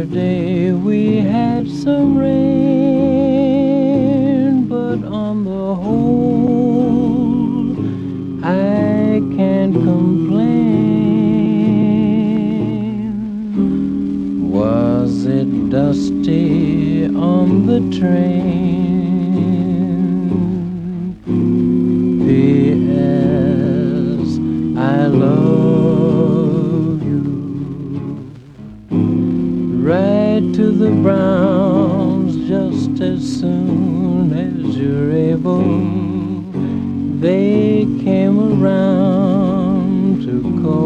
Yesterday we had some rain, but on the whole I can't complain. Was it dusty on the train? P.S. I love you. Ride to the Browns just as soon as you're able. They came around to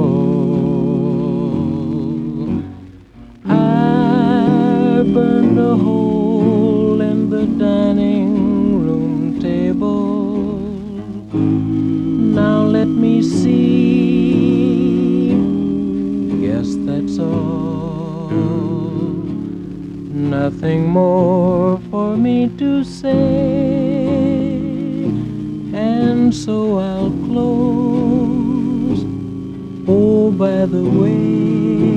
call. I burned a hole in the dining room table. Now let me see. Guess that's all. Nothing more for me to say, and so I'll close. Oh, by the way,